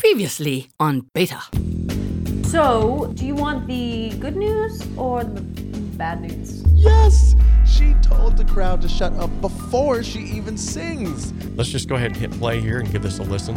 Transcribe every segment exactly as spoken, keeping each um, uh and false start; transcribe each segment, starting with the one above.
Previously on Beta. So, do you want the good news or the bad news? Yes! She told the crowd to shut up before she even sings. Let's just go ahead and hit play here and give this a listen.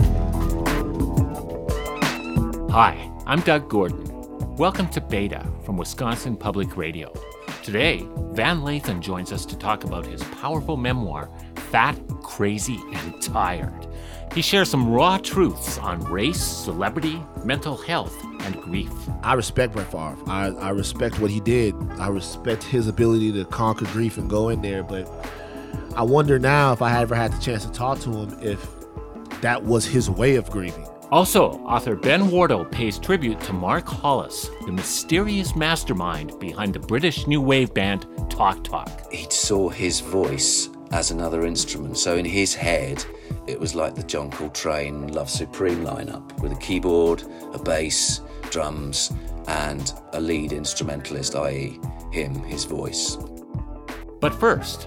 Hi, I'm Doug Gordon. Welcome to Beta from Wisconsin Public Radio. Today, Van Lathan joins us to talk about his powerful memoir, Fat, Crazy, and Tired. He shares some raw truths on race, celebrity, mental health, and grief. I respect Brett Favre. I, I respect what he did. I respect his ability to conquer grief and go in there. But I wonder now if I ever had the chance to talk to him, if that was his way of grieving. Also, author Ben Wardle pays tribute to Mark Hollis, the mysterious mastermind behind the British new wave band Talk Talk. He saw his voice as another instrument. So in his head, it was like the John Coltrane Love Supreme lineup with a keyboard, a bass, drums, and a lead instrumentalist, that is him, his voice. But first...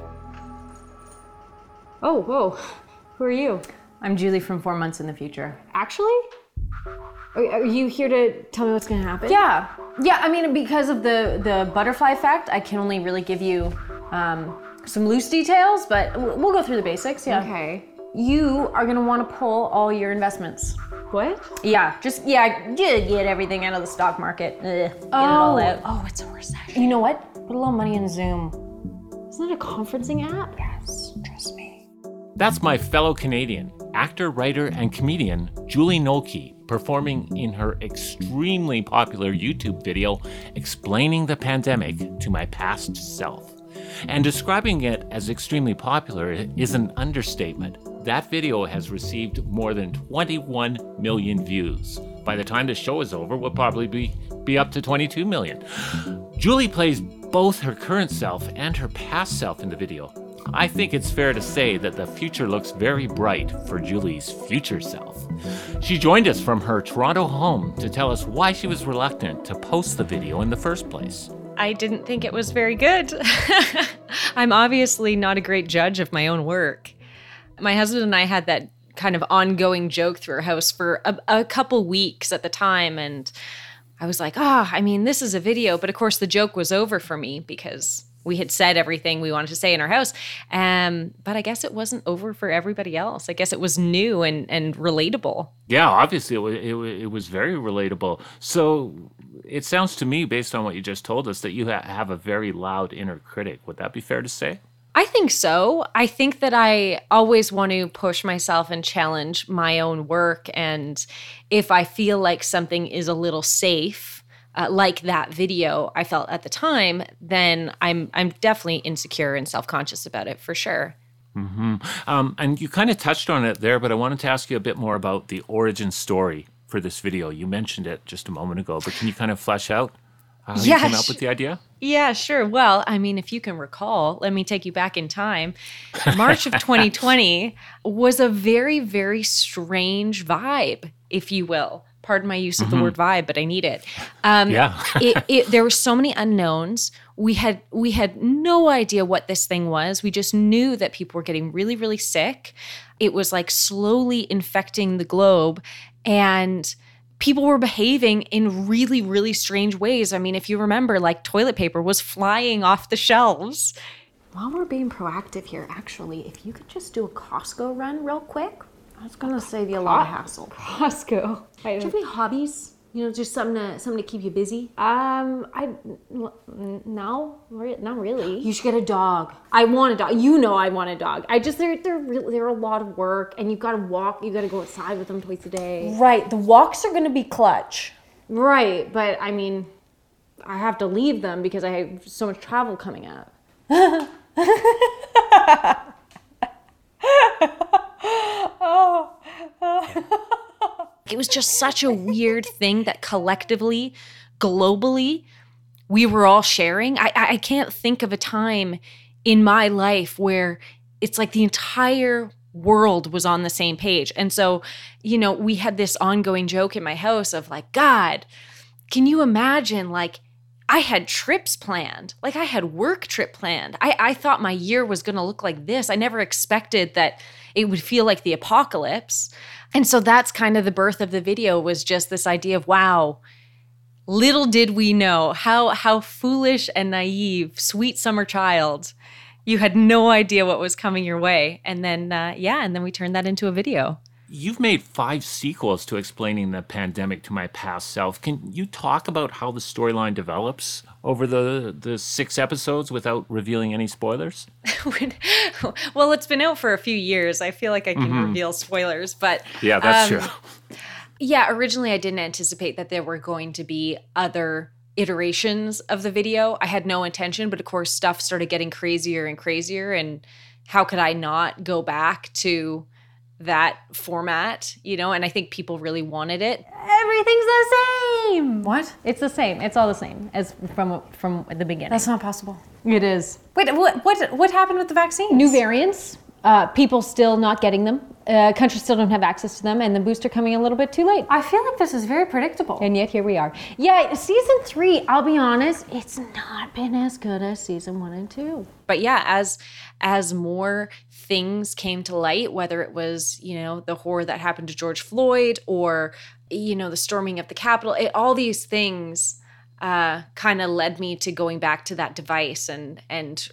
Oh, whoa. Who are you? I'm Julie from Four Months in the Future. Actually? Are, are you here to tell me what's going to happen? Yeah. Yeah, I mean, because of the, the butterfly effect, I can only really give you um, some loose details, but we'll go through the basics, yeah. Okay. You are going to want to pull all your investments. What? Yeah, just, yeah, get, get everything out of the stock market. Ugh, get oh. it all out. Oh, it's a recession. You know what? Put a little money in Zoom. Isn't that a conferencing app? Yes, trust me. That's my fellow Canadian, actor, writer, and comedian Julie Nolke, performing in her extremely popular YouTube video explaining the pandemic to my past self. And describing it as extremely popular is an understatement. That video has received more than twenty-one million views. By the time the show is over, we'll probably be, be up to twenty-two million. Julie plays both her current self and her past self in the video. I think it's fair to say that the future looks very bright for Julie's future self. She joined us from her Toronto home to tell us why she was reluctant to post the video in the first place. I didn't think it was very good. I'm obviously not a great judge of my own work. My husband and I had that kind of ongoing joke through our house for a, a couple weeks at the time, and I was like, ah, oh, I mean, this is a video. But of course, the joke was over for me because we had said everything we wanted to say in our house. Um, but I guess it wasn't over for everybody else. I guess it was new and, and relatable. Yeah, obviously it was, it, it was very relatable. So it sounds to me, based on what you just told us, that you ha- have a very loud inner critic. Would that be fair to say? I think so. I think that I always want to push myself and challenge my own work. And if I feel like something is a little safe, uh, like that video I felt at the time, then I'm I'm definitely insecure and self-conscious about it for sure. Mm-hmm. Um, and you kind of touched on it there, but I wanted to ask you a bit more about the origin story for this video. You mentioned it just a moment ago, but can you kind of flesh out how yeah, you came up with the idea? Yeah, sure. Well, I mean, if you can recall, let me take you back in time. March of twenty twenty was a very, very strange vibe, if you will. Pardon my use of the mm-hmm. word vibe, but I need it. Um, yeah. it, it. There were so many unknowns. We had we had no idea what this thing was. We just knew that people were getting really, really sick. It was like slowly infecting the globe, and people were behaving in really, really strange ways. I mean, if you remember, like toilet paper was flying off the shelves. While we're being proactive here, actually, if you could just do a Costco run real quick, it's gonna save you a lot of hassle. Costco. Do you have any hobbies? You know, just something to something to keep you busy. Um, I no, not really. You should get a dog. I want a dog. You know, I want a dog. I just they're they're really, they're a lot of work, and you've got to walk. You got to go outside with them twice a day. Right. The walks are going to be clutch. Right, but I mean, I have to leave them because I have so much travel coming up. oh. It was just such a weird thing that collectively, globally, we were all sharing. I, I can't think of a time in my life where it's like the entire world was on the same page. And so, you know, we had this ongoing joke in my house of like, God, can you imagine like I had trips planned. Like I had work trip planned. I, I thought my year was going to look like this. I never expected that it would feel like the apocalypse. And so that's kind of the birth of the video, was just this idea of, wow, little did we know how how foolish and naive, sweet summer child. You had no idea what was coming your way. And then, uh, yeah, and then we turned that into a video. You've made five sequels to Explaining the Pandemic to My Past Self. Can you talk about how the storyline develops over the, the six episodes without revealing any spoilers? Well, it's been out for a few years. I feel like I can mm-hmm. reveal spoilers, but... Yeah, that's um, true. Yeah, originally I didn't anticipate that there were going to be other iterations of the video. I had no intention, but of course stuff started getting crazier and crazier, and how could I not go back to that format, you know? And I think people really wanted it. Everything's the same. What? It's the same. It's all the same as from from the beginning. That's not possible. It is. Wait, what what what happened with the vaccines? New variants. Uh, people still not getting them. Uh, countries still don't have access to them, and the booster coming a little bit too late. I feel like this is very predictable. And yet here we are. Yeah, season three, I'll be honest, it's not been as good as season one and two. But yeah, as as more things came to light, whether it was, you know, the horror that happened to George Floyd, or, you know, the storming of the Capitol, it, all these things uh, kind of led me to going back to that device and and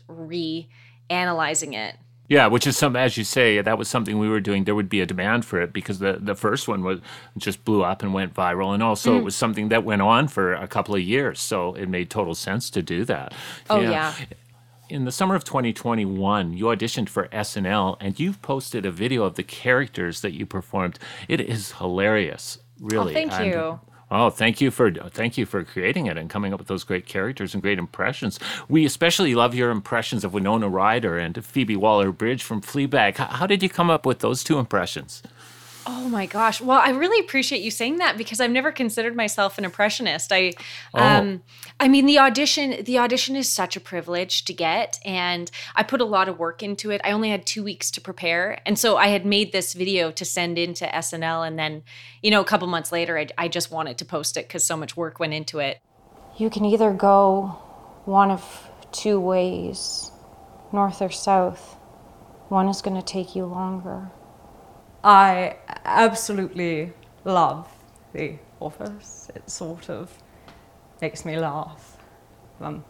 re-analyzing it. Yeah, which is some, as you say, that was something we were doing. There would be a demand for it because the, the first one was just blew up and went viral. And also mm. it was something that went on for a couple of years. So it made total sense to do that. Oh, yeah. yeah. In the summer of twenty twenty-one, you auditioned for S N L, and you've posted a video of the characters that you performed. It is hilarious, really. Oh, thank and, you. Oh, thank you for thank you for creating it and coming up with those great characters and great impressions. We especially love your impressions of Winona Ryder and Phoebe Waller-Bridge from Fleabag. How, how did you come up with those two impressions? Oh my gosh. Well, I really appreciate you saying that, because I've never considered myself an impressionist. I oh. um I mean the audition the audition is such a privilege to get, and I put a lot of work into it. I only had two weeks to prepare. And so I had made this video to send into S N L, and then, you know, a couple months later I, I just wanted to post it because so much work went into it. You can either go one of two ways, north or south. One is going to take you longer. I absolutely love The Office. It sort of makes me laugh. Um,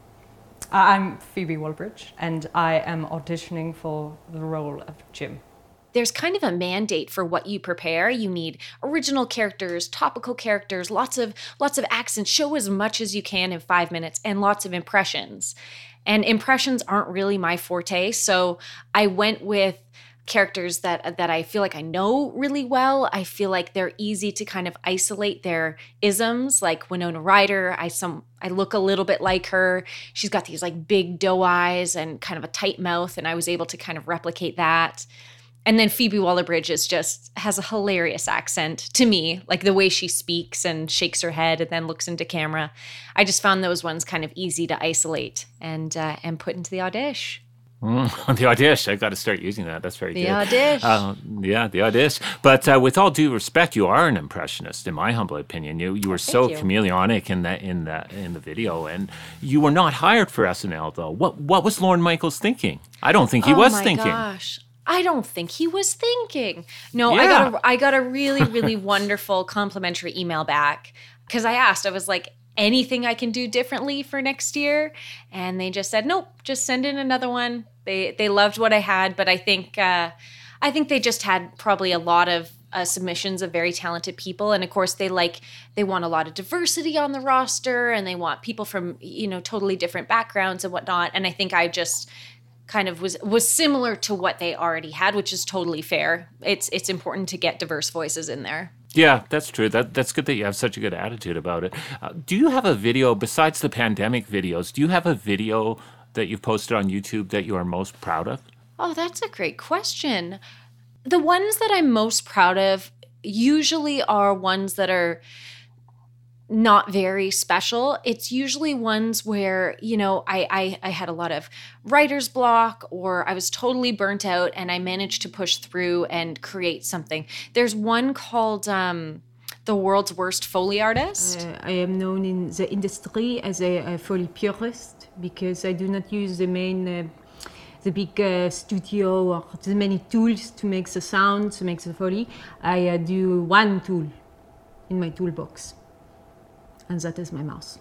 I'm Phoebe Waller-Bridge, and I am auditioning for the role of Jim. There's kind of a mandate for what you prepare. You need original characters, topical characters, lots of lots of accents. Show as much as you can in five minutes, and lots of impressions. And impressions aren't really my forte, so I went with characters that that I feel like I know really well. I feel like they're easy to kind of isolate their isms, like Winona Ryder. I some I look a little bit like her. She's got these like big doe eyes and kind of a tight mouth, and I was able to kind of replicate that. And then Phoebe Waller-Bridge is just has a hilarious accent to me, like the way she speaks and shakes her head and then looks into camera. I just found those ones kind of easy to isolate and uh, and put into the audition. Mm, the audition. I got to start using that. That's very the good. The audition. Uh, yeah, the audition. But uh, with all due respect, you are an impressionist, in my humble opinion. You you were Thank so you. chameleonic in that in that in the video, and you were not hired for S N L though. What what was Lorne Michaels thinking? I don't think he oh was my thinking. Gosh. I don't think he was thinking. No, Yeah. I got a, I got a really, really wonderful complimentary email back because I asked, I was like, anything I can do differently for next year? And they just said, nope, just send in another one. They they loved what I had, but I think uh, I think they just had probably a lot of uh, submissions of very talented people, and of course they like they want a lot of diversity on the roster, and they want people from you know totally different backgrounds and whatnot. And I think I just kind of was was similar to what they already had, which is totally fair. It's it's important to get diverse voices in there. Yeah, that's true. That that's good that you have such a good attitude about it. Uh, do you have a video besides the pandemic videos? Do you have a video that you've posted on YouTube that you are most proud of? Oh, that's a great question. The ones that I'm most proud of usually are ones that are not very special. It's usually ones where, you know, I, I, I had a lot of writer's block, or I was totally burnt out and I managed to push through and create something. There's one called um, The the world's worst Foley artist? Uh, I am known in the industry as a, a Foley purist because I do not use the main, uh, the big uh, studio or the many tools to make the sound, to make the Foley. I uh, do one tool in my toolbox, and that is my mouse.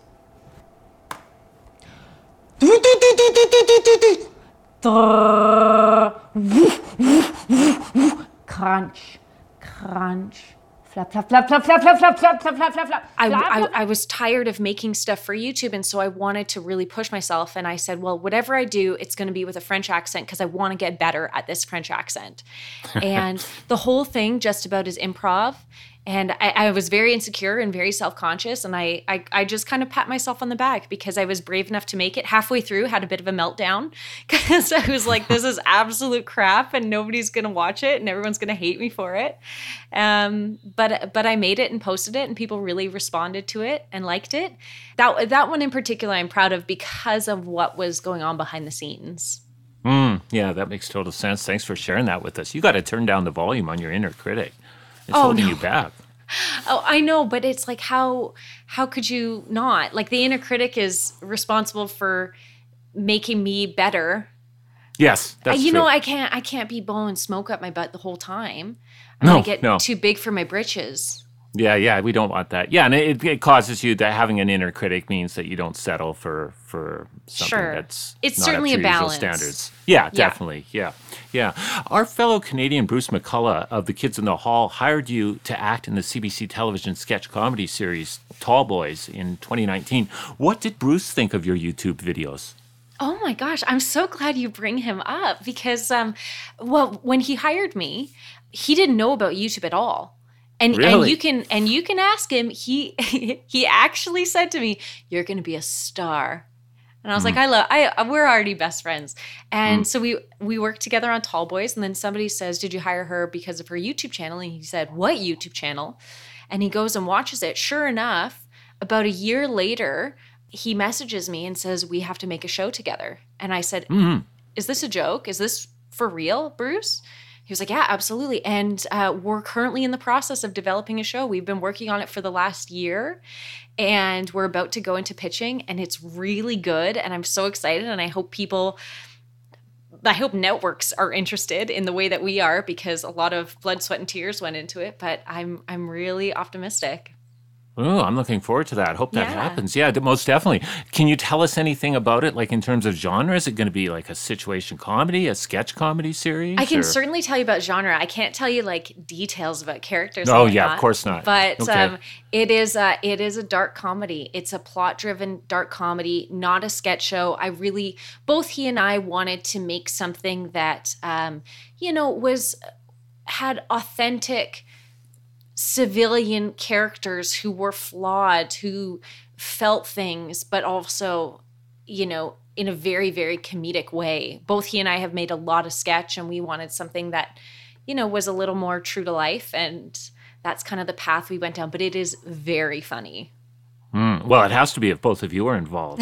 Crunch, crunch. Flap, flap, flap, flap, flap, flap, flap, flap, flap, flap, flap, flap. I, I, I was tired of making stuff for YouTube, and so I wanted to really push myself. And I said, well, whatever I do, it's going to be with a French accent because I want to get better at this French accent. And the whole thing just about is improv. And I, I was very insecure and very self-conscious. And I, I I just kind of pat myself on the back because I was brave enough to make it. Halfway through, had a bit of a meltdown because I was like, this is absolute crap and nobody's going to watch it and everyone's going to hate me for it. Um, but but I made it and posted it and people really responded to it and liked it. That, that one in particular I'm proud of because of what was going on behind the scenes. Mm, yeah, that makes total sense. Thanks for sharing that with us. You got to turn down the volume on your inner critic. It's oh, holding no. you back. Oh, I know, but it's like how how could you not? Like the inner critic is responsible for making me better. Yes, that's uh, you true. know, I can't I can't be blowing smoke up my butt the whole time. I'm No, gonna get no. too big for my britches. Yeah, yeah, we don't want that. Yeah, and it, it causes you that having an inner critic means that you don't settle for for something Sure. that's It's not certainly up to a your usual balance. standards. Yeah, Yeah. definitely. Yeah, yeah. Our fellow Canadian Bruce McCullough of The Kids in the Hall hired you to act in the C B C television sketch comedy series Tall Boys in twenty nineteen. What did Bruce think of your YouTube videos? Oh my gosh, I'm so glad you bring him up because, um, well, when he hired me, he didn't know about YouTube at all. And, and Really? you can and you can ask him. He he actually said to me, "You're going to be a star," and I was like, "I love. I we're already best friends." And so we we worked together on Tall Boys. And then somebody says, "Did you hire her because of her YouTube channel?" And he said, "What YouTube channel?" And he goes and watches it. Sure enough, about a year later, he messages me and says, "We have to make a show together." And I said, Mm-hmm. "Is this a joke? Is this for real, Bruce?" He was like, yeah, absolutely. And uh, we're currently in the process of developing a show. We've been working on it for the last year and we're about to go into pitching and it's really good. And I'm so excited. And I hope people, I hope networks are interested in the way that we are because a lot of blood, sweat, and tears went into it. But I'm I'm really optimistic. Oh, I'm looking forward to that. Hope that Yeah. happens. Yeah, d- most definitely. Can you tell us anything about it, like in terms of genre? Is it going to be like a situation comedy, a sketch comedy series? I can or- certainly tell you about genre. I can't tell you like details about characters. Oh, and yeah, of whatnot, course not. But Okay. um, it is a it is a dark comedy. It's a plot-driven dark comedy, not a sketch show. I really both he and I wanted to make something that um, you know was had authentic civilian characters who were flawed, who felt things, but also, you know, in a very, very comedic way. Both he and I have made a lot of sketch and we wanted something that, you know, was a little more true to life. And that's kind of the path we went down, but it is very funny. Mm, well, it has to be if both of you are involved.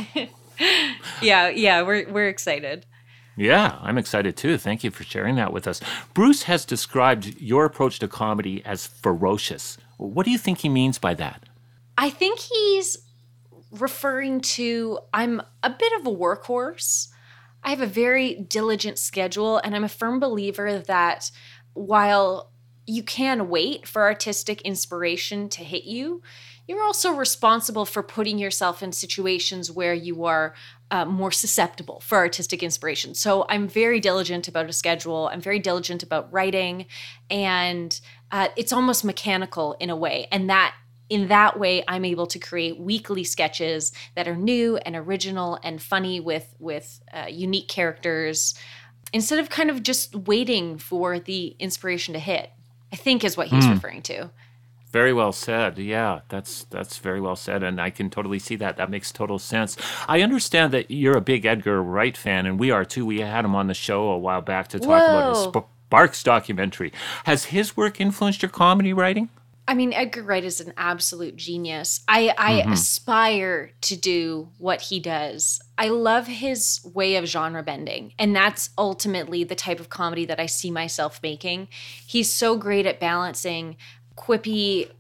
Yeah, yeah, we're we're excited. Yeah, I'm excited too. Thank you for sharing that with us. Bruce has described your approach to comedy as ferocious. What do you think he means by that? I think he's referring to I'm a bit of a workhorse. I have a very diligent schedule, and I'm a firm believer that while you can wait for artistic inspiration to hit you, you're also responsible for putting yourself in situations where you are uh, more susceptible for artistic inspiration. So I'm very diligent about a schedule. I'm very diligent about writing, and uh, it's almost mechanical in a way. And that in that way, I'm able to create weekly sketches that are new and original and funny with with uh, unique characters, instead of kind of just waiting for the inspiration to hit, I think is what he's Mm. referring to. Very well said. Yeah, that's that's very well said, and I can totally see that. That makes total sense. I understand that you're a big Edgar Wright fan, and we are too. We had him on the show a while back to talk about his Whoa. Sparks documentary. Has his work influenced your comedy writing? I mean, Edgar Wright is an absolute genius. I, I Mhm. aspire to do what he does. I love his way of genre bending, and that's ultimately the type of comedy that I see myself making. He's so great at balancing quippy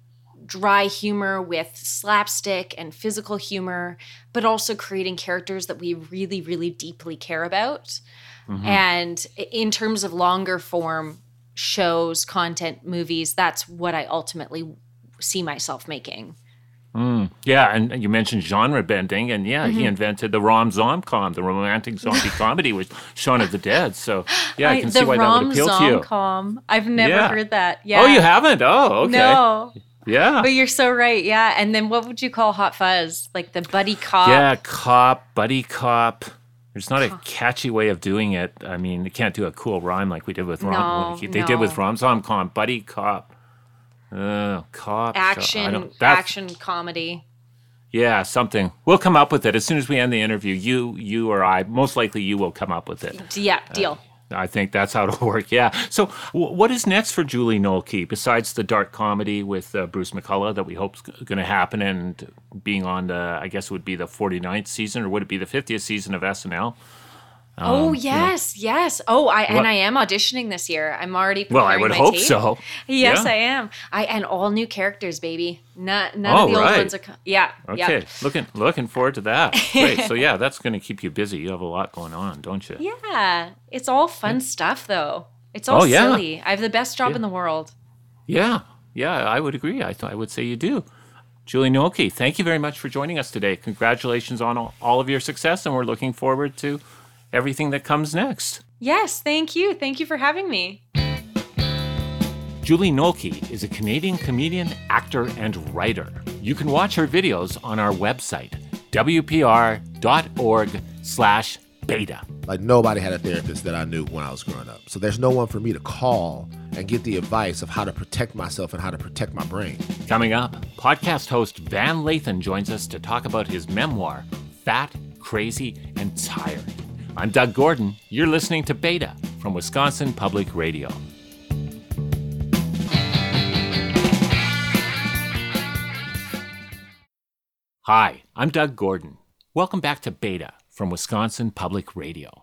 dry humor with slapstick and physical humor, but also creating characters that we really, really deeply care about. Mm-hmm. And in terms of longer form shows, content, movies, that's what I ultimately see myself making. Mm, yeah, and you mentioned genre bending, and yeah, mm-hmm. he invented the rom-zom-com, the romantic zombie comedy with Shaun of the Dead. So yeah, I can I, see why that would appeal to you. The rom-zom-com, I've never yeah. heard that. Yeah. Oh, you haven't? Oh, okay. No. Yeah. But you're so right. Yeah, and then what would you call Hot Fuzz? Like the buddy cop? Yeah, cop, buddy cop. There's not a catchy way of doing it. I mean, you can't do a cool rhyme like we did with rom. No, they no. did with rom-zom-com, buddy cop. Uh, cop. Action, action comedy. Yeah, something. We'll come up with it as soon as we end the interview. You, you or I, most likely you will come up with it. Yeah, deal. Uh, I think that's how it'll work. Yeah. So, w- what is next for Julie Noelke besides the dark comedy with uh, Bruce McCullough that we hope is going to happen and being on the, I guess it would be the forty-ninth season, or would it be the fiftieth season of S N L? Um, oh yes, you know. yes. Oh, I what? and I am auditioning this year. I'm already preparing well. I would my hope tape. so. Yes, yeah. I am. I and all new characters, baby. Not none oh, of the right. old ones are. Co- yeah. Okay. Yep. Looking looking forward to that. Great. So yeah, that's going to keep you busy. You have a lot going on, don't you? Yeah. It's all fun yeah. stuff, though. It's all oh, yeah. silly. I have the best job yeah. in the world. Yeah. Yeah. I would agree. I th- I would say you do. Julie Noelke, thank you very much for joining us today. Congratulations on all, all of your success, and we're looking forward to everything that comes next. Yes, thank you. Thank you for having me. Julie Noelke is a Canadian comedian, actor, and writer. You can watch her videos on our website, w p r dot org slash beta. Like nobody had a therapist that I knew when I was growing up. So there's no one for me to call and get the advice of how to protect myself and how to protect my brain. Coming up, podcast host Van Lathan joins us to talk about his memoir, Fat, Crazy, and Tired. I'm Doug Gordon. You're listening to Beta from Wisconsin Public Radio. Hi, I'm Doug Gordon. Welcome back to Beta from Wisconsin Public Radio.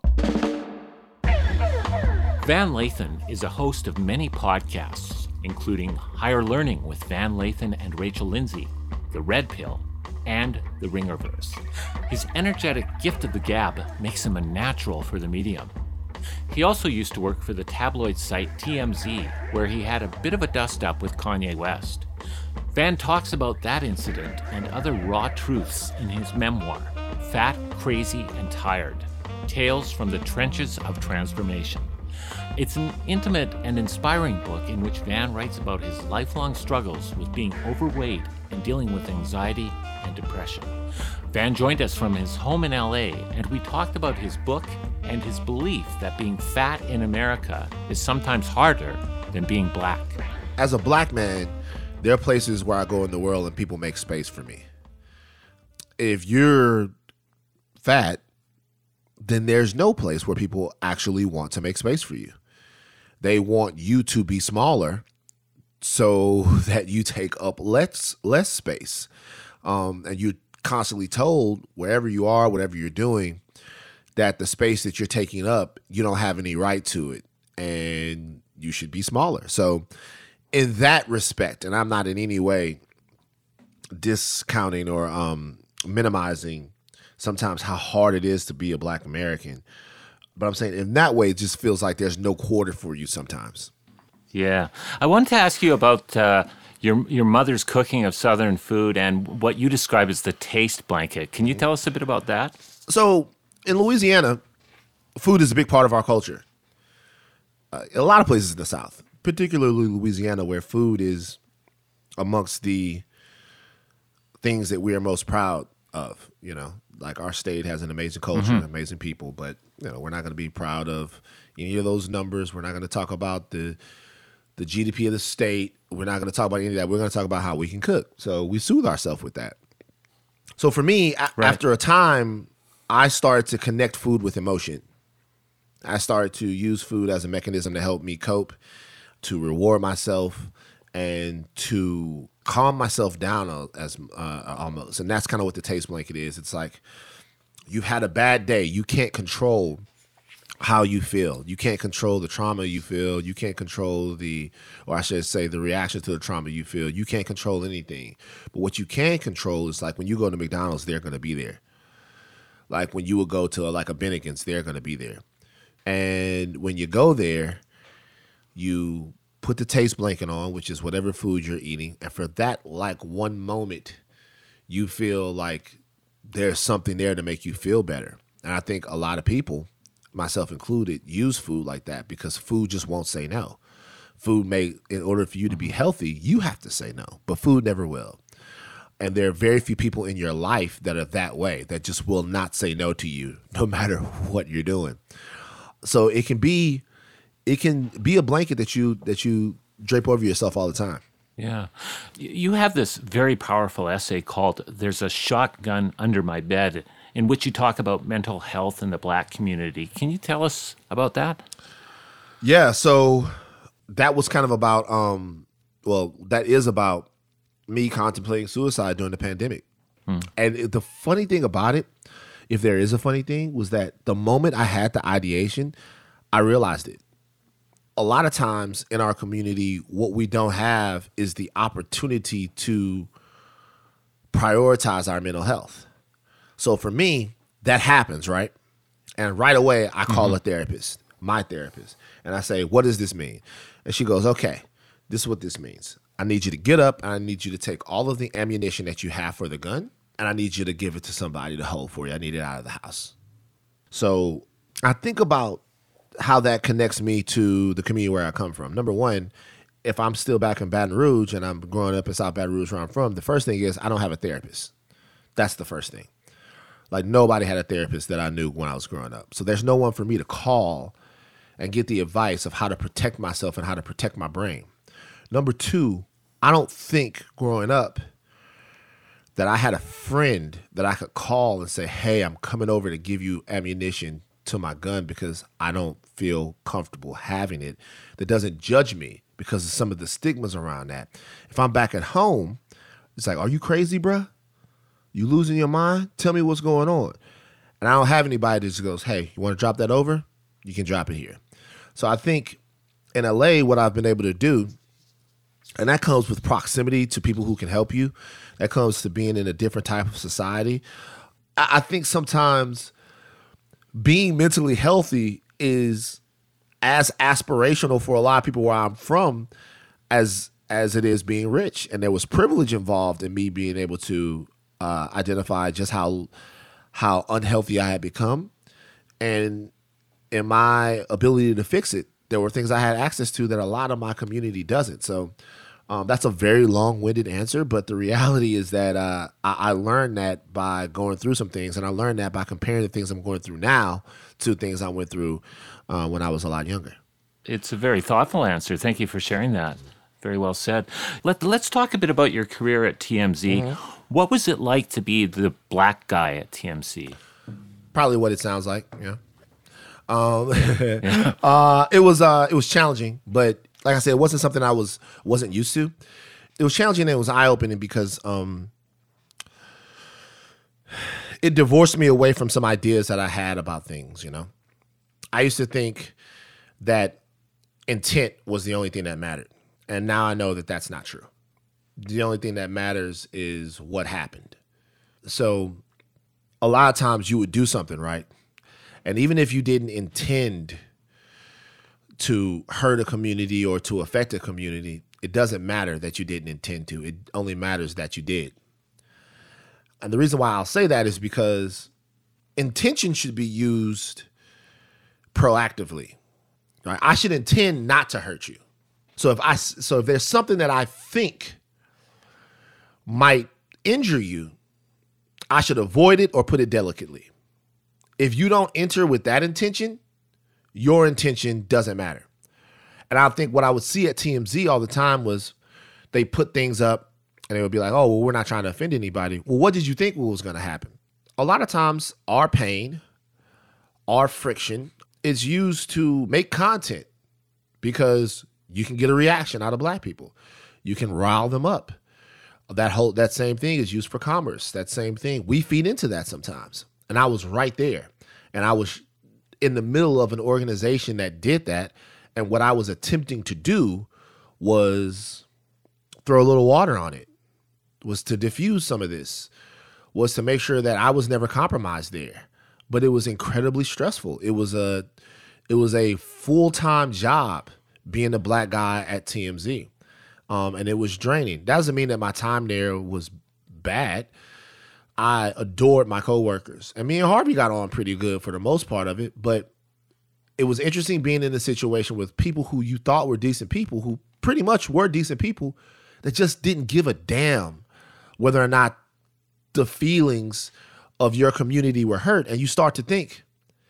Van Lathan is a host of many podcasts, including Higher Learning with Van Lathan and Rachel Lindsay, The Red Pill, and The Ringerverse. His energetic gift of the gab makes him a natural for the medium. He also used to work for the tabloid site T M Z, where he had a bit of a dust-up with Kanye West. Van talks about that incident and other raw truths in his memoir, Fat, Crazy, and Tired, Tales from the Trenches of Transformation. It's an intimate and inspiring book in which Van writes about his lifelong struggles with being overweight and dealing with anxiety and depression. Van joined us from his home in L A, and we talked about his book and his belief that being fat in America is sometimes harder than being black. As a black man, there are places where I go in the world and people make space for me. If you're fat, then there's no place where people actually want to make space for you. They want you to be smaller so that you take up less less space. Um, and you're constantly told, wherever you are, whatever you're doing, that the space that you're taking up, you don't have any right to it, and you should be smaller. So in that respect, and I'm not in any way discounting or um, minimizing sometimes how hard it is to be a black American, but I'm saying in that way, it just feels like there's no quarter for you sometimes. Yeah. I wanted to ask you about uh, your your mother's cooking of Southern food and what you describe as the taste blanket. Can you tell us a bit about that? So in Louisiana, food is a big part of our culture. Uh, a lot of places in the South, particularly Louisiana, where food is amongst the things that we are most proud of. You know, like our state has an amazing culture, mm-hmm. amazing people, but you know, we're not going to be proud of any of those numbers. We're not going to talk about the the G D P of the state. We're not going to talk about any of that. We're going to talk about how we can cook. So we soothe ourselves with that. So for me, right. a- after a time, I started to connect food with emotion. I started to use food as a mechanism to help me cope, to reward myself, and to calm myself down as uh, almost. And that's kind of what the taste blanket is. It's like you've had a bad day. You can't control how you feel. You can't control the trauma you feel. You can't control the, or I should say, the reaction to the trauma you feel. You can't control anything. But what you can control is like when you go to McDonald's, they're going to be there. Like when you would go to a, like a Bennigan's, they're going to be there. And when you go there, you put the taste blanket on, which is whatever food you're eating. And for that, like one moment, you feel like there's something there to make you feel better. And I think a lot of people, myself included, use food like that because food just won't say no. Food may, in order for you to be healthy, you have to say no, but food never will. And there are very few people in your life that are that way, that just will not say no to you, no matter what you're doing. So it can be, it can be a blanket that you that you drape over yourself all the time. Yeah. You have this very powerful essay called There's a Shotgun Under My Bed, in which you talk about mental health in the Black community. Can you tell us about that? Yeah, so that was kind of about, um, well, that is about me contemplating suicide during the pandemic. Hmm. And the funny thing about it, if there is a funny thing, was that the moment I had the ideation, I realized it. A lot of times in our community, what we don't have is the opportunity to prioritize our mental health. So for me, that happens, right? And right away, I call mm-hmm. a therapist, my therapist, and I say, what does this mean? And she goes, okay, this is what this means. I need you to get up, and I need you to take all of the ammunition that you have for the gun, and I need you to give it to somebody to hold for you. I need it out of the house. So I think about how that connects me to the community where I come from. Number one, if I'm still back in Baton Rouge and I'm growing up in South Baton Rouge where I'm from, the first thing is I don't have a therapist. That's the first thing. Like nobody had a therapist that I knew when I was growing up. So there's no one for me to call and get the advice of how to protect myself and how to protect my brain. Number two, I don't think growing up that I had a friend that I could call and say, hey, I'm coming over to give you ammunition to my gun because I don't feel comfortable having it, that doesn't judge me because of some of the stigmas around that. If I'm back at home, it's like, are you crazy, bruh? You losing your mind? Tell me what's going on. And I don't have anybody that just goes, hey, you want to drop that over? You can drop it here. So I think in L A, what I've been able to do, and that comes with proximity to people who can help you. That comes to being in a different type of society. I, I think sometimes being mentally healthy is as aspirational for a lot of people where I'm from as as it is being rich. And there was privilege involved in me being able to uh, identify just how how unhealthy I had become. And in my ability to fix it, there were things I had access to that a lot of my community doesn't. So um, that's a very long-winded answer, but the reality is that uh, I, I learned that by going through some things, and I learned that by comparing the things I'm going through now to things I went through uh, when I was a lot younger. It's a very thoughtful answer. Thank you for sharing that. Very well said. Let, let's talk a bit about your career at T M Z. Mm-hmm. What was it like to be the Black guy at T M Z? Probably what it sounds like, yeah. Um, yeah. uh, it was uh, it was challenging, but like I said, it wasn't something I was wasn't used to. It was challenging and it was eye opening because um, it divorced me away from some ideas that I had about things. You know, I used to think that intent was the only thing that mattered, and now I know that that's not true. The only thing that matters is what happened. So, a lot of times you would do something, right? And even if you didn't intend to hurt a community or to affect a community, it doesn't matter that you didn't intend to. It only matters that you did. And the reason why I'll say that is because intention should be used proactively. Right? I should intend not to hurt you. So if I so if there's something that I think might injure you, I should avoid it or put it delicately. If you don't enter with that intention, your intention doesn't matter. And I think what I would see at T M Z all the time was they put things up and they would be like, oh, well, we're not trying to offend anybody. Well, what did you think was going to happen? A lot of times our pain, our friction is used to make content because you can get a reaction out of Black people. You can rile them up. That whole that same thing is used for commerce. That same thing. We feed into that sometimes. And I was right there. And I was in the middle of an organization that did that. And what I was attempting to do was throw a little water on it, was to diffuse some of this, was to make sure that I was never compromised there. But it was incredibly stressful. It was a, it was a full-time job being a black guy at T M Z. Um, and it was draining. That doesn't mean that my time there was bad. I adored my coworkers. And me and Harvey got on pretty good for the most part of it. But it was interesting being in a situation with people who you thought were decent people, who pretty much were decent people, that just didn't give a damn whether or not the feelings of your community were hurt. And you start to think,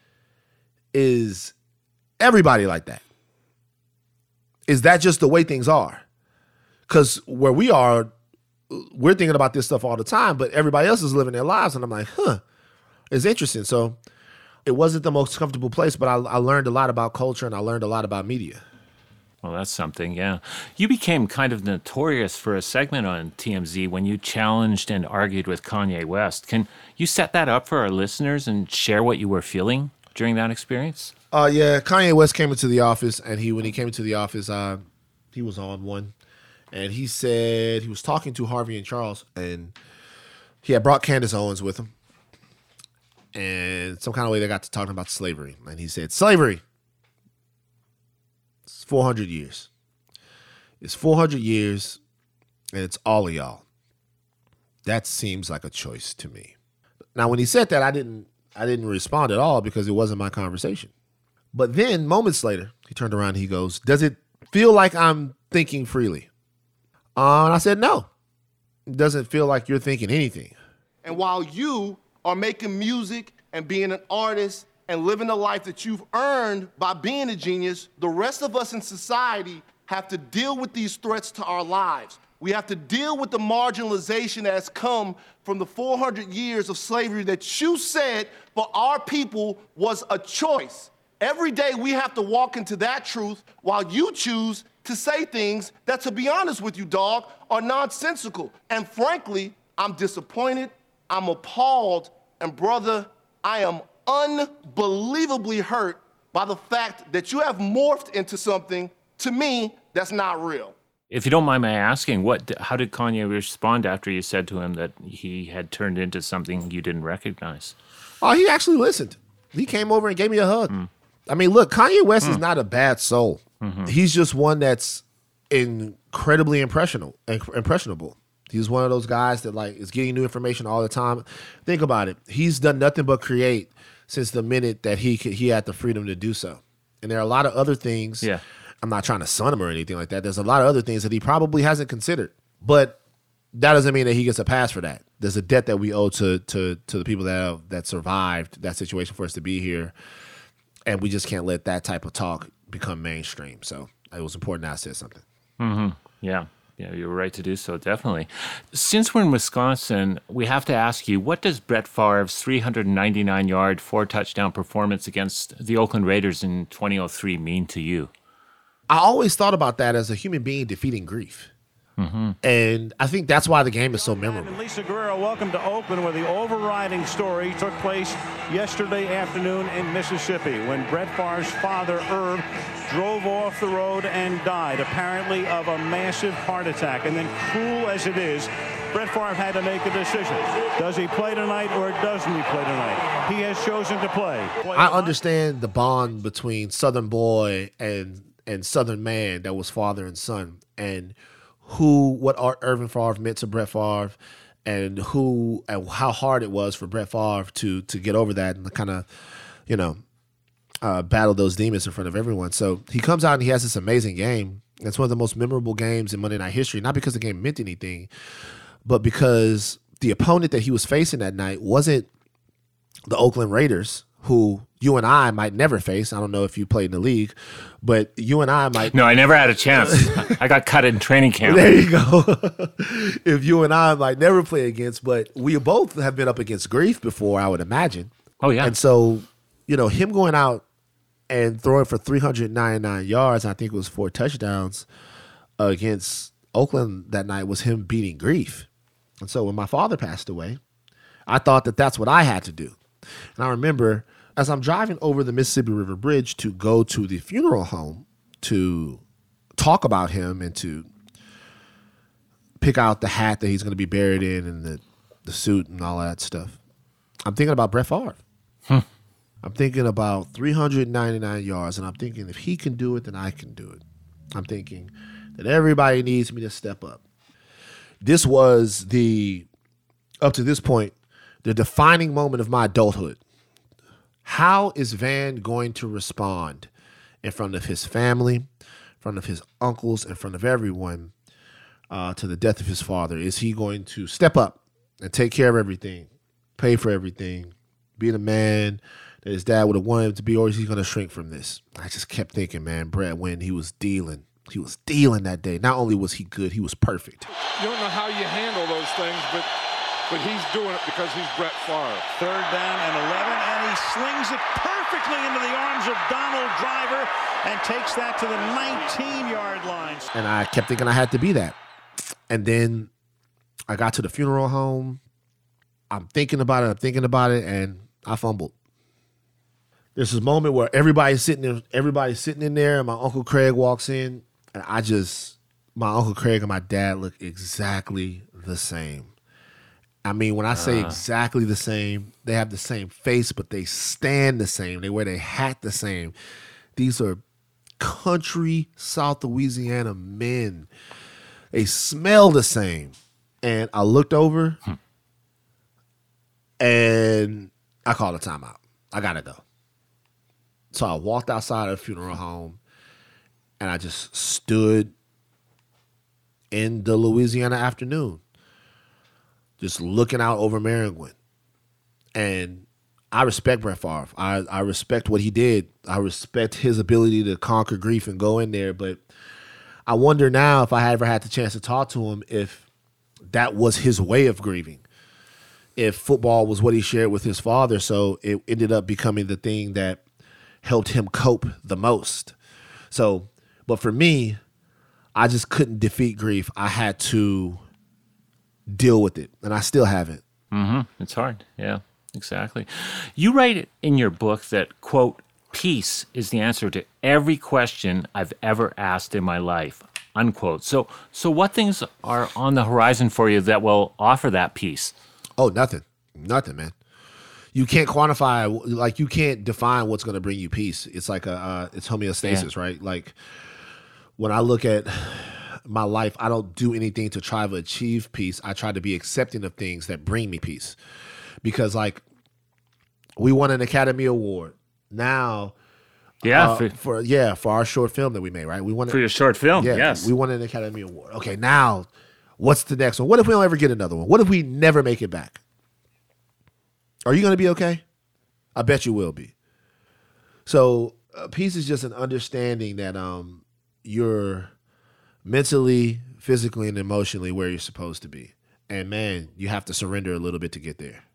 is everybody like that? Is that just the way things are? Because where we are, we're thinking about this stuff all the time, but everybody else is living their lives. And I'm like, huh, it's interesting. So it wasn't the most comfortable place, but I, I learned a lot about culture and I learned a lot about media. Well, that's something, yeah. You became kind of notorious for a segment on T M Z when you challenged and argued with Kanye West. Can you set that up for our listeners and share what you were feeling during that experience? Uh, yeah, Kanye West came into the office, and he when he came into the office, uh, he was on one. And he said he was talking to Harvey and Charles, and he had brought Candace Owens with him. And some kind of way they got to talking about slavery. And he said, slavery, it's four hundred years. It's four hundred years, and it's all of y'all. That seems like a choice to me. Now, when he said that, I didn't, I didn't respond at all because it wasn't my conversation. But then, moments later, he turned around and he goes, does it feel like I'm thinking freely? Uh, and I said, no, it doesn't feel like you're thinking anything. And while you are making music and being an artist and living the life that you've earned by being a genius, the rest of us in society have to deal with these threats to our lives. We have to deal with the marginalization that has come from the four hundred years of slavery that you said for our people was a choice. Every day we have to walk into that truth while you choose to say things that, to be honest with you, dog, are nonsensical. And frankly, I'm disappointed, I'm appalled, and brother, I am unbelievably hurt by the fact that you have morphed into something, to me, that's not real. If you don't mind my asking, what, how did Kanye respond after you said to him that he had turned into something you didn't recognize? Oh, he actually listened. He came over and gave me a hug. Mm. I mean, look, Kanye West mm. is not a bad soul. Mm-hmm. He's just one that's incredibly impressionable. Impressionable. He's one of those guys that like is getting new information all the time. Think about it. He's done nothing but create since the minute that he could, he had the freedom to do so. And there are a lot of other things. Yeah. I'm not trying to sun him or anything like that. There's a lot of other things that he probably hasn't considered. But that doesn't mean that he gets a pass for that. There's a debt that we owe to to to the people that have, that survived that situation for us to be here. And we just can't let that type of talk become mainstream. So it was important that I said something. Mm-hmm. Yeah. Yeah, you were right to do so, definitely. Since we're in Wisconsin, we have to ask you, what does Brett Favre's three hundred ninety-nine yard, four-touchdown performance against the Oakland Raiders in twenty oh three mean to you? I always thought about that as a human being defeating grief. Mm-hmm. And I think that's why the game is so memorable. And Lisa Guerrero, welcome to Oakland, where the overriding story took place yesterday afternoon in Mississippi when Brett Favre's father, Herb, drove off the road and died, apparently of a massive heart attack. And then, cruel as it is, Brett Favre had to make a decision. Does he play tonight or doesn't he play tonight? He has chosen to play. I understand the bond between Southern boy and, and Southern man that was father and son, and who, what Art Irvin Favre meant to Brett Favre, and who, and how hard it was for Brett Favre to to get over that and kind of, you know, uh, battle those demons in front of everyone. So he comes out and he has this amazing game. It's one of the most memorable games in Monday Night history, not because the game meant anything, but because the opponent that he was facing that night wasn't the Oakland Raiders, who you and I might never face. I don't know if you played in the league, but you and I might. No, I never had a chance. I got cut in training camp. There you go. If you and I might never play against, but we both have been up against grief before, I would imagine. Oh, yeah. And so, you know, him going out and throwing for three hundred ninety-nine yards, I think it was four touchdowns uh, against Oakland that night, was him beating grief. And so when my father passed away, I thought that that's what I had to do. And I remember As I'm driving over the Mississippi River Bridge to go to the funeral home to talk about him and to pick out the hat that he's going to be buried in and the, the suit and all that stuff, I'm thinking about Brett Favre. Hmm. I'm thinking about three hundred ninety-nine yards, and I'm thinking if he can do it, then I can do it. I'm thinking that everybody needs me to step up. This was the, up to this point, the defining moment of my adulthood. How is Van going to respond in front of his family, in front of his uncles, in front of everyone uh, to the death of his father? Is he going to step up and take care of everything, pay for everything, be the man that his dad would have wanted him to be, or is he going to shrink from this? I just kept thinking, man, Brett, when he was dealing, he was dealing that day. Not only was he good, he was perfect. You don't know how you handle those things, but but he's doing it because he's Brett Favre. Third down and eleven, and he slings it perfectly into the arms of Donald Driver and takes that to the nineteen-yard line. And I kept thinking I had to be that. And then I got to the funeral home. I'm thinking about it, I'm thinking about it, and I fumbled. There's this moment where everybody's sitting in, everybody's sitting in there, and my Uncle Craig walks in, and I just, my Uncle Craig and my dad look exactly the same. I mean, when I say Uh. exactly the same, they have the same face, but they stand the same. They wear their hat the same. These are country South Louisiana men. They smell the same. And I looked over, hmm. and I called a timeout. I got to go. So I walked outside of the funeral home, and I just stood in the Louisiana afternoon, just looking out over Maringouin. And I respect Brett Favre. I, I respect what he did. I respect his ability to conquer grief and go in there. But I wonder now, if I ever had the chance to talk to him, if that was his way of grieving. If football was what he shared with his father, so it ended up becoming the thing that helped him cope the most. So, but for me, I just couldn't defeat grief. I had to deal with it, and I still haven't. Mm-hmm. It's hard. Yeah, exactly. You write in your book that, quote, peace is the answer to every question I've ever asked in my life, unquote. So, so what things are on the horizon for you that will offer that peace? Oh, nothing. Nothing, man. You can't quantify, like you can't define what's going to bring you peace. It's like a, uh, it's homeostasis, yeah. Right? Like when I look at my life, I don't do anything to try to achieve peace. I try to be accepting of things that bring me peace. Because like we won an Academy Award. Now, yeah, uh, for, for yeah, for our short film that we made, right? We won for your short film, yeah, yes. We won an Academy Award. Okay, now what's the next one? What if we don't ever get another one? What if we never make it back? Are you going to be okay? I bet you will be. So uh, peace is just an understanding that um, you're mentally, physically, and emotionally where you're supposed to be. And man, you have to surrender a little bit to get there.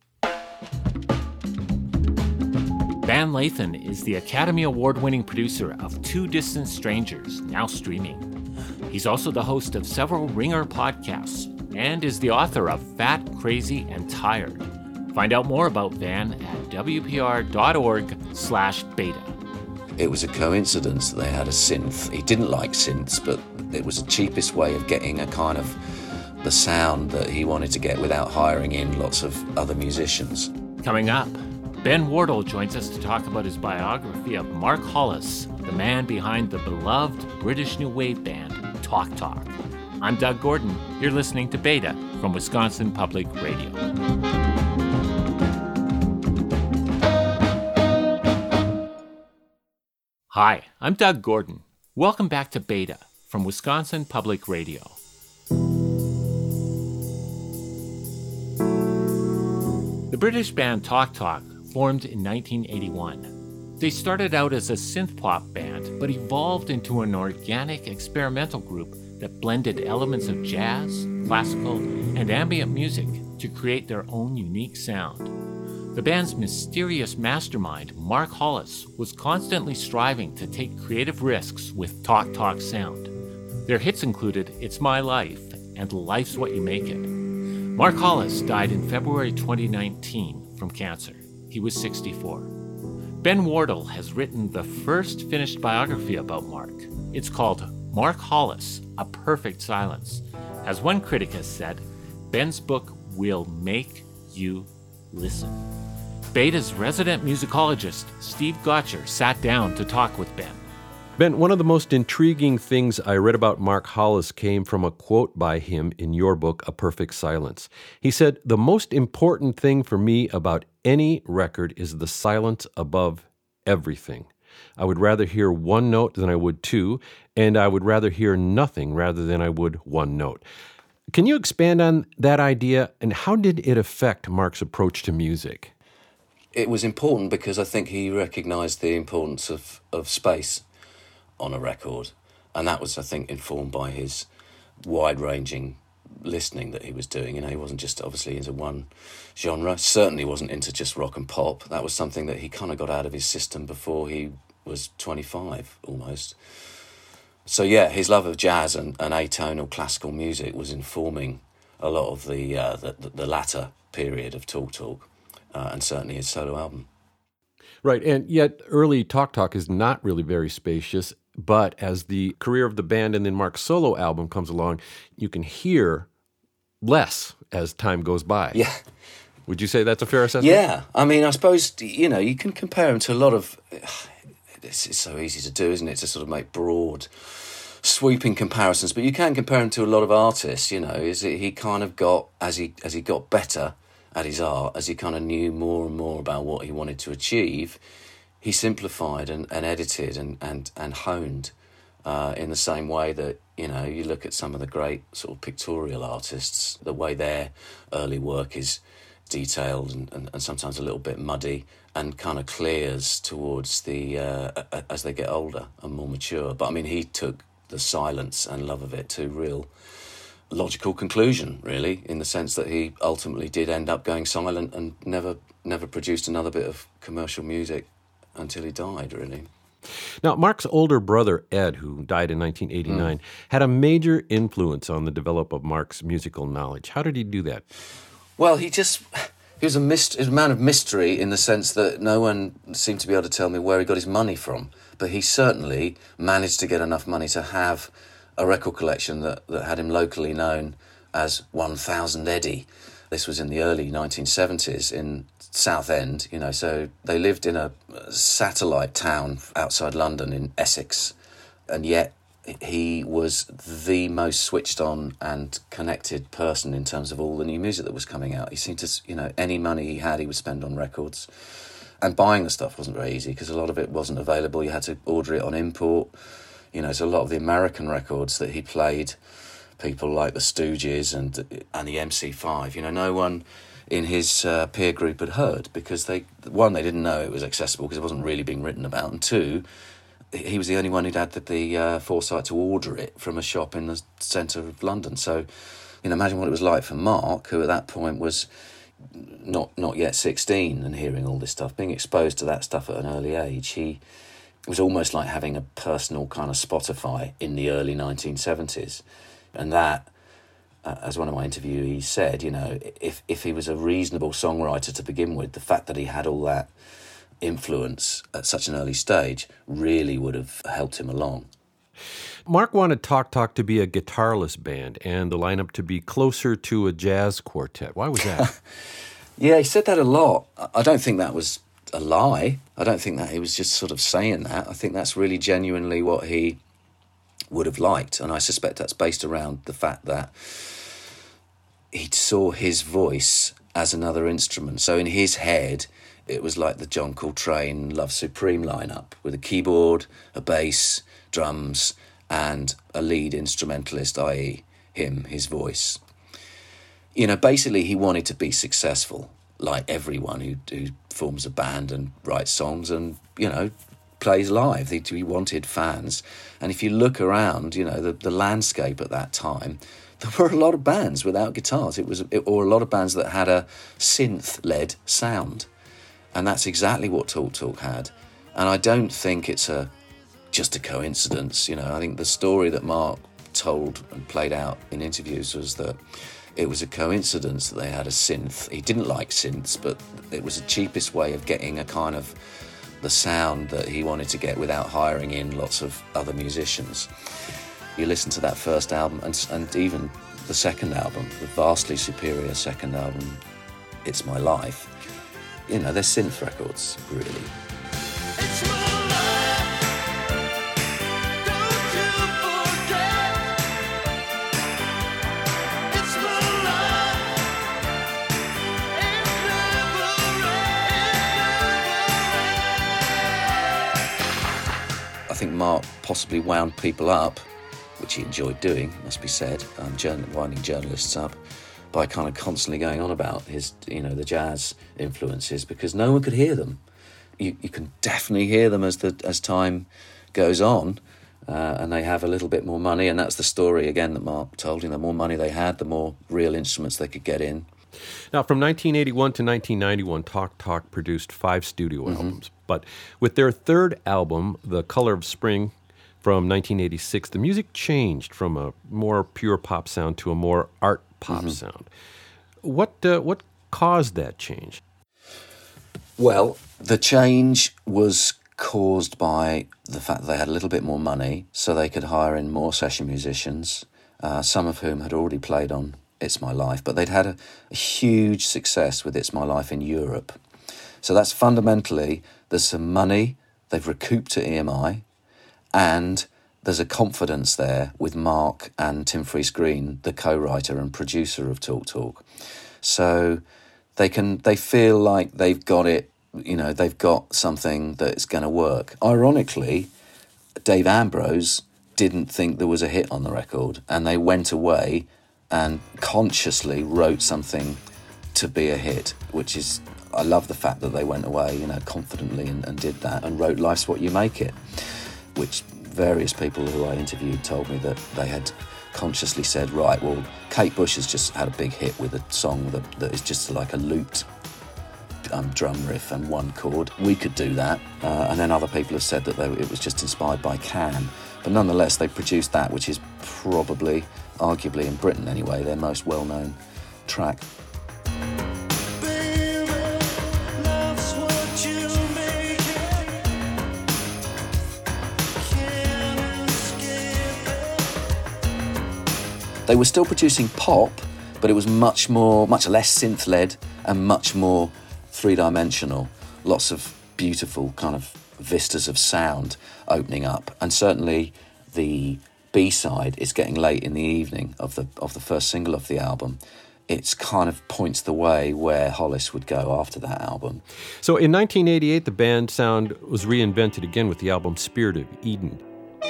Van Lathan is the Academy Award-winning producer of Two Distant Strangers, now streaming. He's also the host of several Ringer podcasts and is the author of Fat, Crazy, and Tired. Find out more about Van at W P R dot org slash beta. It was a coincidence that they had a synth. He didn't like synths, but it was the cheapest way of getting a kind of the sound that he wanted to get without hiring in lots of other musicians. Coming up, Ben Wardle joins us to talk about his biography of Mark Hollis, the man behind the beloved British new wave band Talk Talk. I'm Doug Gordon. You're listening to Beta from Wisconsin Public Radio. Hi, I'm Doug Gordon. Welcome back to Beta from Wisconsin Public Radio. The British band Talk Talk formed in nineteen eighty-one. They started out as a synth-pop band, but evolved into an organic experimental group that blended elements of jazz, classical, and ambient music to create their own unique sound. The band's mysterious mastermind, Mark Hollis, was constantly striving to take creative risks with Talk Talk sound. Their hits included It's My Life and Life's What You Make It. Mark Hollis died in February twenty nineteen from cancer. He was sixty-four. Ben Wardle has written the first finished biography about Mark. It's called Mark Hollis, A Perfect Silence. As one critic has said, Ben's book will make you listen. Beta's resident musicologist, Steve Gotcher, sat down to talk with Ben. Ben, one of the most intriguing things I read about Mark Hollis came from a quote by him in your book, A Perfect Silence. He said, "The most important thing for me about any record is the silence above everything. I would rather hear one note than I would two, and I would rather hear nothing rather than I would one note." Can you expand on that idea, and how did it affect Mark's approach to music? It was important because I think he recognised the importance of, of space on a record, and that was, I think, informed by his wide-ranging listening that he was doing. You know, he wasn't just obviously into one genre, certainly wasn't into just rock and pop. That was something that he kind of got out of his system before he was twenty-five, almost. So yeah, his love of jazz and, and atonal classical music was informing a lot of the, uh, the, the latter period of Talk Talk, uh, and certainly his solo album. Right, and yet early Talk Talk is not really very spacious, but as the career of the band and then Mark's solo album comes along, you can hear less as time goes by. Yeah. Would you say that's a fair assessment? Yeah, I mean, I suppose, you know, you can compare him to a lot of... It's, it's so easy to do, isn't it, to sort of make broad, sweeping comparisons, but you can compare him to a lot of artists, you know, is it he kind of got, as he as he got better at his art, as he kind of knew more and more about what he wanted to achieve, he simplified and, and edited and, and, and honed uh, in the same way that, you know, you look at some of the great sort of pictorial artists, the way their early work is detailed and, and, and sometimes a little bit muddy and kind of clears towards the, uh, as they get older and more mature. But I mean, he took the silence and love of it to real logical conclusion, really, in the sense that he ultimately did end up going silent and never never produced another bit of commercial music until he died, really. Now, Mark's older brother, Ed, who died in nineteen eighty-nine, mm. had a major influence on the development of Mark's musical knowledge. How did he do that? Well, he just... He was a, myst- he was a man of mystery in the sense that no one seemed to be able to tell me where he got his money from. But he certainly managed to get enough money to have a record collection that, that had him locally known as one thousand Eddie. This was in the early nineteen seventies in Southend, you know, so they lived in a satellite town outside London in Essex, and yet he was the most switched on and connected person in terms of all the new music that was coming out. He seemed to, you know, any money he had, he would spend on records. And buying the stuff wasn't very easy because a lot of it wasn't available. You had to order it on import. You know, so a lot of the American records that he played, people like the Stooges and and the M C five, you know, no one in his uh, peer group had heard because they, one, they didn't know it was accessible because it wasn't really being written about, and two, he was the only one who'd had the, the uh, foresight to order it from a shop in the centre of London. So, you know, imagine what it was like for Mark, who at that point was not not yet sixteen and hearing all this stuff, being exposed to that stuff at an early age. He it was almost like having a personal kind of Spotify in the early nineteen seventies. And that, uh, as one of my interviewees said, you know, if, if he was a reasonable songwriter to begin with, the fact that he had all that influence at such an early stage really would have helped him along. Mark wanted Talk Talk to be a guitarless band and the lineup to be closer to a jazz quartet. Why was that? Yeah, he said that a lot. I don't think that was a lie. I don't think that he was just sort of saying that. I think that's really genuinely what he would have liked, and I suspect that's based around the fact that he saw his voice as another instrument. So in his head, it was like the John Coltrane Love Supreme lineup with a keyboard, a bass, drums, and a lead instrumentalist, that is him, his voice. You know, basically he wanted to be successful, like everyone who, who forms a band and writes songs and, you know, plays live. He, he wanted fans. And if you look around, you know, the, the landscape at that time, there were a lot of bands without guitars. It was, it, or a lot of bands that had a synth-led sound. And that's exactly what Talk Talk had. And I don't think it's a just a coincidence. You know, I think the story that Mark told and played out in interviews was that it was a coincidence that they had a synth. He didn't like synths, but it was the cheapest way of getting a kind of the sound that he wanted to get without hiring in lots of other musicians. You listen to that first album and, and even the second album, the vastly superior second album, It's My Life, you know, they're synth records, really. It's my I think Mark possibly wound people up, which he enjoyed doing, it must be said, um, journal- winding journalists up, by kind of constantly going on about his, you know, the jazz influences, because no one could hear them. You you can definitely hear them as the as time goes on, uh, and they have a little bit more money, and that's the story again that Mark told you. The more money they had, the more real instruments they could get in. Now, from nineteen eighty-one to nineteen ninety-one, Talk Talk produced five studio mm-hmm. albums. But with their third album, The Color of Spring, from nineteen eighty-six, the music changed from a more pure pop sound to a more art pop mm-hmm. sound. What uh, what caused that change? Well, the change was caused by the fact that they had a little bit more money, so they could hire in more session musicians, uh, some of whom had already played on It's My Life, but they'd had a, a huge success with It's My Life in Europe. So that's fundamentally, there's some money, they've recouped at E M I, and there's a confidence there with Mark and Tim Freese-Green, the co-writer and producer of Talk Talk. So they can they feel like they've got it, you know, they've got something that's going to work. Ironically, Dave Ambrose didn't think there was a hit on the record, and they went away and consciously wrote something to be a hit, which is, I love the fact that they went away, you know, confidently and, and did that and wrote Life's What You Make It, which various people who I interviewed told me that they had consciously said, right, well, Kate Bush has just had a big hit with a song that, that is just like a looped um, drum riff and one chord. We could do that. Uh, and then other people have said that they, it was just inspired by Can. But nonetheless, they produced that, which is probably, arguably in Britain anyway, their most well-known track. They were still producing pop, but it was much more, much less synth-led and much more three-dimensional. Lots of beautiful kind of vistas of sound opening up. And certainly the B-side is getting late in the evening of the of the first single of the album. It's kind of points the way where Hollis would go after that album. So in nineteen eighty-eight, the band sound was reinvented again with the album Spirit of Eden.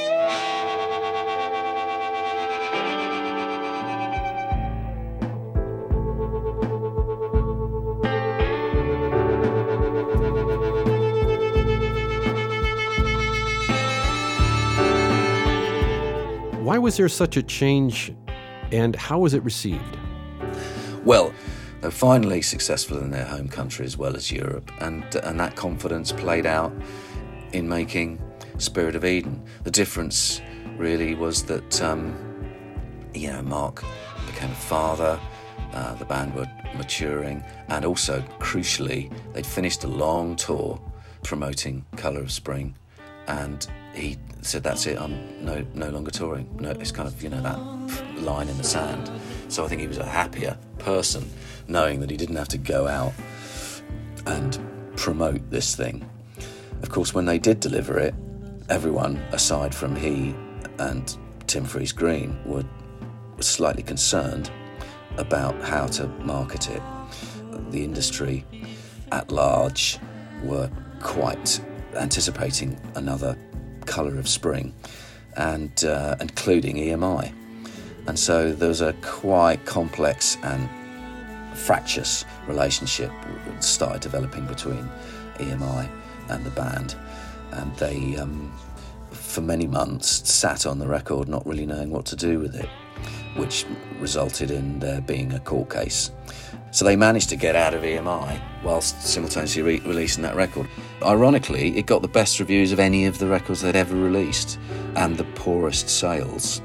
Why was there such a change, and how was it received? Well, they're finally successful in their home country as well as Europe, and and that confidence played out in making Spirit of Eden. The difference really was that, um, you know, Mark became a father, uh, the band were maturing, and also, crucially, they'd finished a long tour promoting Colour of Spring, and he said, that's it, I'm no no longer touring. No, it's kind of, you know, that line in the sand. So I think he was a happier person, knowing that he didn't have to go out and promote this thing. Of course, when they did deliver it, everyone, aside from he and Tim Freese-Green, were, were slightly concerned about how to market it. The industry at large were quite anticipating another Colour of Spring, and uh, including E M I. And so there was a quite complex and fractious relationship that started developing between E M I and the band. And they, um, for many months, sat on the record not really knowing what to do with it, which resulted in there being a court case. So they managed to get out of E M I whilst simultaneously re- releasing that record. Ironically, it got the best reviews of any of the records they'd ever released, and the poorest sales.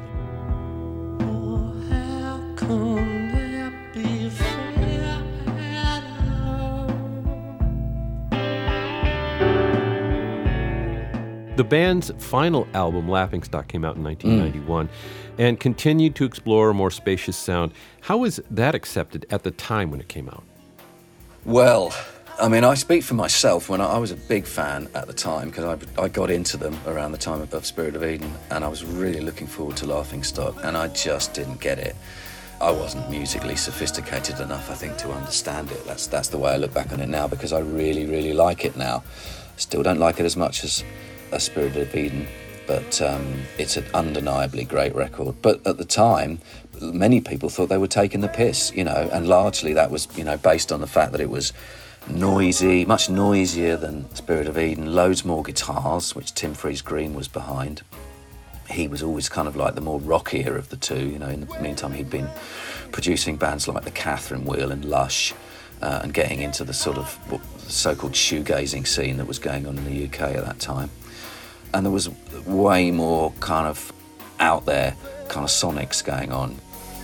The band's final album, Laughingstock, came out in nineteen ninety-one mm. and continued to explore a more spacious sound. How was that accepted at the time when it came out? Well, I mean, I speak for myself. When I, I was a big fan at the time, because I, I got into them around the time of, of Spirit of Eden, and I was really looking forward to Laughingstock, and I just didn't get it. I wasn't musically sophisticated enough, I think, to understand it. That's that's the way I look back on it now, because I really, really like it now. Still don't like it as much as a Spirit of Eden, but um, it's an undeniably great record. But at the time, many people thought they were taking the piss, you know, and largely that was, you know, based on the fact that it was noisy, much noisier than Spirit of Eden, loads more guitars, which Tim Friese-Greene was behind. He was always kind of like the more rockier of the two, you know. In the meantime, he'd been producing bands like the Catherine Wheel and Lush, uh, and getting into the sort of so-called shoegazing scene that was going on in the U K at that time. And there was way more kind of out there kind of sonics going on.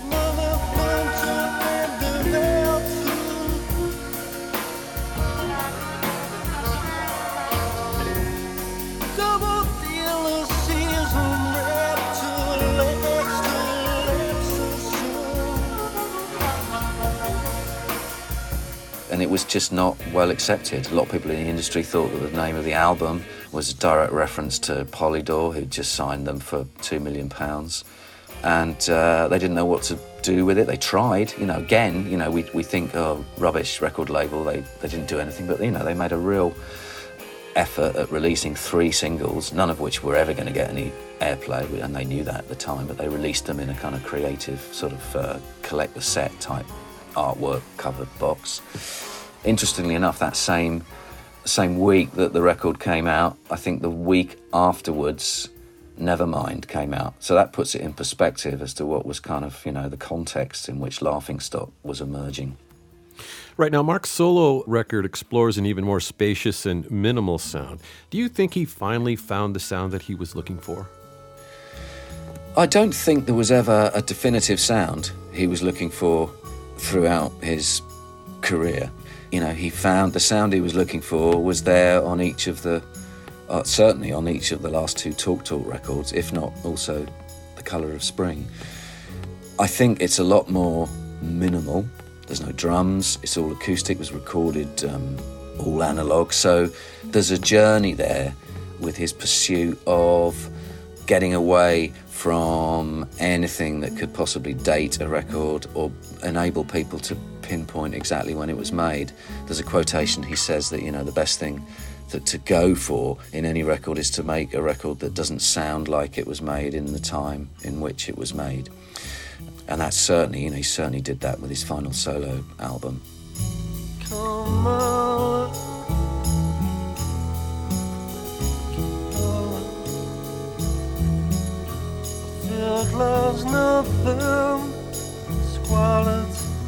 And it was just not well accepted. A lot of people in the industry thought that the name of the album was a direct reference to Polydor, who'd just signed them for two million pounds. And uh, they didn't know what to do with it. They tried, you know, again, you know, we we think, oh, rubbish record label, they, they didn't do anything. But, you know, they made a real effort at releasing three singles, none of which were ever going to get any airplay, and they knew that at the time, but they released them in a kind of creative sort of uh, collect the set type artwork covered box. Interestingly enough, that same same week that the record came out, I think the week afterwards, Nevermind came out. So that puts it in perspective as to what was kind of, you know, the context in which Laughingstock was emerging. Right now, Mark's solo record explores an even more spacious and minimal sound. Do you think he finally found the sound that he was looking for? I don't think there was ever a definitive sound he was looking for throughout his career. You know, he found the sound he was looking for was there on each of the, uh, certainly on each of the last two Talk Talk records, if not also The Colour of Spring. I think it's a lot more minimal. There's no drums, it's all acoustic, it was recorded um, all analogue. So there's a journey there with his pursuit of getting away from anything that could possibly date a record or enable people to pinpoint exactly when it was made. There's a quotation, he says that, you know, the best thing that to go for in any record is to make a record that doesn't sound like it was made in the time in which it was made. And that's certainly, you know, he certainly did that with his final solo album. Come on. Love's nothing, squalid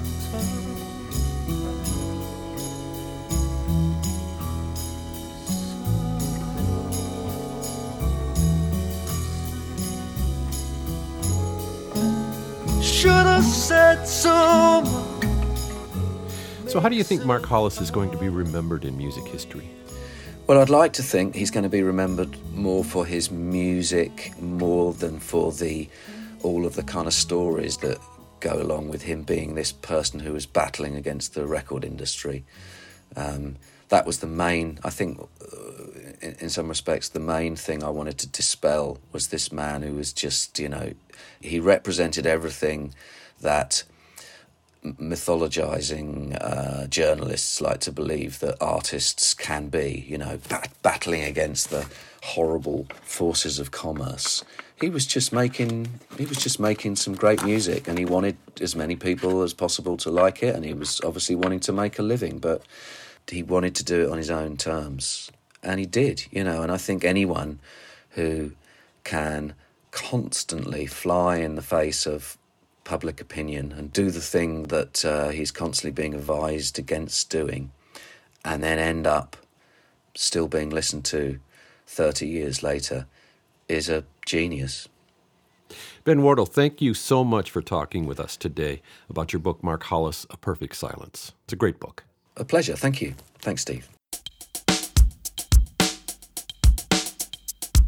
should have said so. So how do you think Mark Hollis is going to be remembered in music history? Well, I'd like to think he's going to be remembered more for his music, more than for the all of the kind of stories that go along with him being this person who was battling against the record industry. Um, that was the main, I think, uh, in, in some respects, the main thing I wanted to dispel was this man who was just, you know, he represented everything that mythologizing uh, journalists like to believe that artists can be, you know, bat- battling against the horrible forces of commerce. He was just making he was just making some great music, and he wanted as many people as possible to like it, and he was obviously wanting to make a living, but he wanted to do it on his own terms, and he did, you know. And I think anyone who can constantly fly in the face of public opinion and do the thing that uh, he's constantly being advised against doing, and then end up still being listened to thirty years later, is a genius. Ben Wardle, thank you so much for talking with us today about your book, Mark Hollis, A Perfect Silence. It's a great book. A pleasure. Thank you. Thanks, Steve.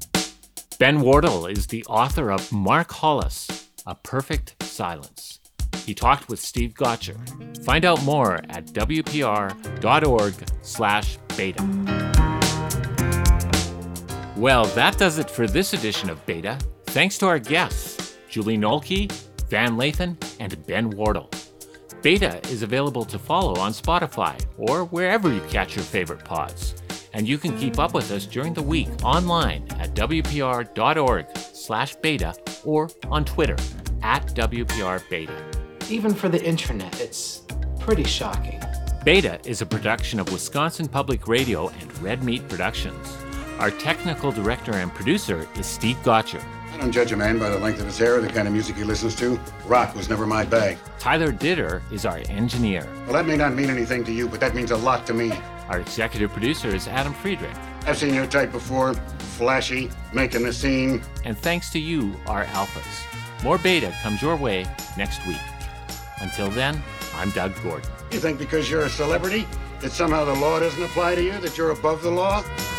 Ben Wardle is the author of Mark Hollis, A Perfect Silence. He talked with Steve Gotcher. Find out more at wpr.org slash beta. Well, that does it for this edition of Beta. Thanks to our guests, Julie Nolke, Van Lathan, and Ben Wardle. Beta is available to follow on Spotify or wherever you catch your favorite pods. And you can keep up with us during the week online at wpr.org slash beta or on Twitter at wprbeta. Even for the intranet, it's pretty shocking. Beta is a production of Wisconsin Public Radio and Red Meat Productions. Our technical director and producer is Steve Gotcher. I don't judge a man by the length of his hair or the kind of music he listens to. Rock was never my bag. Tyler Ditter is our engineer. Well, that may not mean anything to you, but that means a lot to me. Our executive producer is Adam Friedrich. I've seen your type before. Flashy, making the scene. And thanks to you, our alphas. More Beta comes your way next week. Until then, I'm Doug Gordon. You think because you're a celebrity that somehow the law doesn't apply to you, that you're above the law?